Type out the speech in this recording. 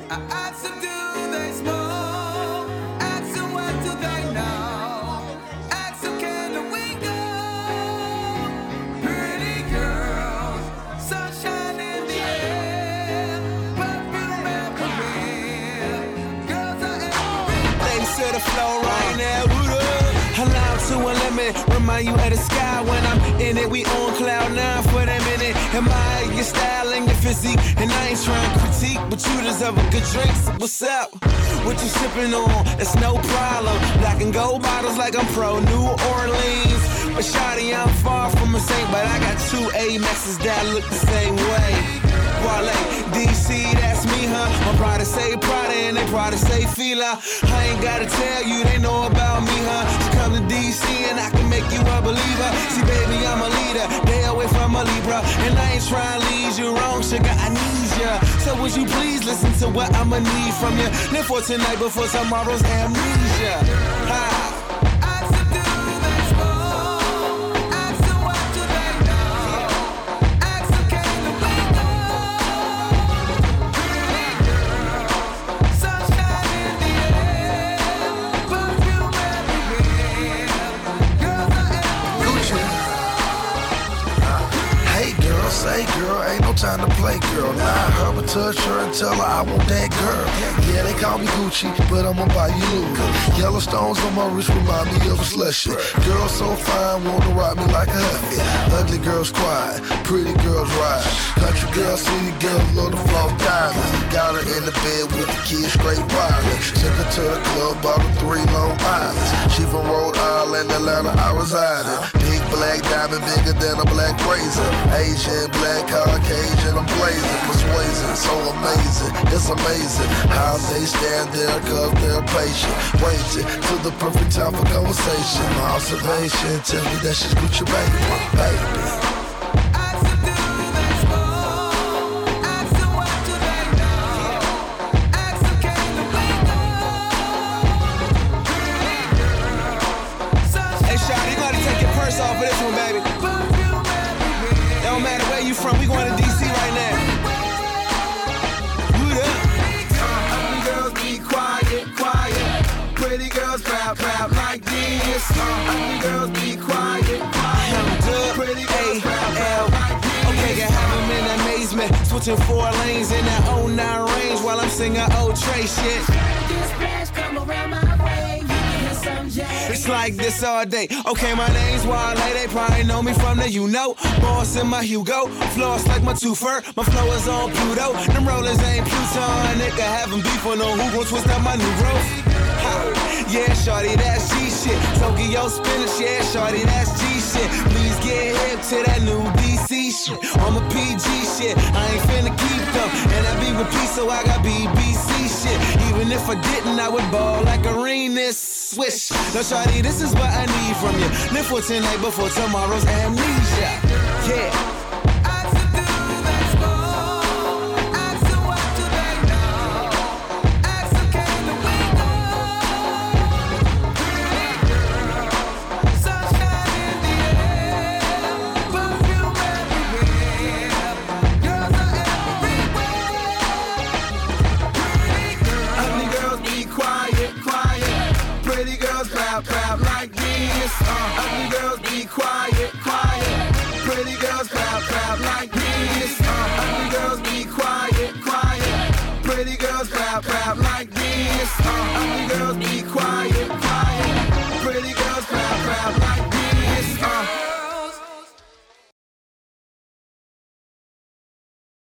I ask them, do they smoke? Ask them, what do they know? Ask them, can we go? Pretty girls, sunshine in the air, perfume everywhere. Girls are everywhere. Ladies to the floor right now, what up? Allow to a limit, remind you of the sky when I'm in it. We on cloud 9 for that minute. Admire your style and your physique, and I ain't trying to critique, but you deserve a good drink. So what's up? What you sipping on? That's no problem. Black and gold bottles like I'm pro New Orleans. But shawty, I'm far from a saint, but I got 2 Amexes that look the same way. Wale, DC, that's me, huh? My pride say Prada and they pride say Fila. I ain't gotta tell you, they know about me, huh? So come to DC and I can make you a believer. See, baby, I'm a leader, they away from a Libra. And I ain't trying to lead you wrong, sugar, I need ya. So would you please listen to what I'ma need from you? Live for tonight before tomorrow's amnesia. Ha. Say girl, ain't no time to play girl. Lie her but touch her and tell her I want that girl. Yeah, they call me Gucci, but I'ma buy you Louis. Yellowstones on my wrist remind me of a slushy. Girl so fine, wanna rock me like a huffy. Ugly girls quiet, pretty girls ride. Country girls, city girls, love the floss diamonds. Got her in the bed with the kids straight wireless. Took her to the club, bought her 3 Long Islands. She from Rhode Island, Atlanta, I reside in. Big black diamond, bigger than a black razor. Asian, black, Caucasian, I'm blazing, persuasive, so amazing, it's amazing how they stand there cause they're patient, waiting till the perfect time for conversation. My observation tell me that she's Gucci baby. Off of this one, baby. It don't matter where you from, we going to DC right now. What up? Ugly girls be quiet, quiet. Pretty girls rap, rap like this. Ugly girls be quiet, quiet. Pretty girls rap like this. Okay, can have them in amazement. Switching 4 lanes in that 09 range while I'm singing old Trey shit. Come around my way, you can hear some jazz. It's like this all day. Okay, my name's Wale. They probably know me from the Boss in my Hugo. Floss like my twofer. My flow is on Pluto. Them rollers ain't Pluton. Nigga having beef on no who gon' twist up my new growth. Ha. Yeah, shorty, that's G shit. Tokyo spinach, yeah, shorty, that's G shit. Please get hip to that new DC shit. I'm a PG shit. I ain't finna keep them. And I be with P, so I got BBC shit. Even if I didn't, I would ball like Arenas. Swish. Now, shawty, this is what I need from you. Live for tonight before tomorrow's amnesia. Yeah. Rap like this. Ugly girls be quiet, quiet. Pretty girls rap like this. Ugly girls be quiet, quiet. Pretty girls rap like this.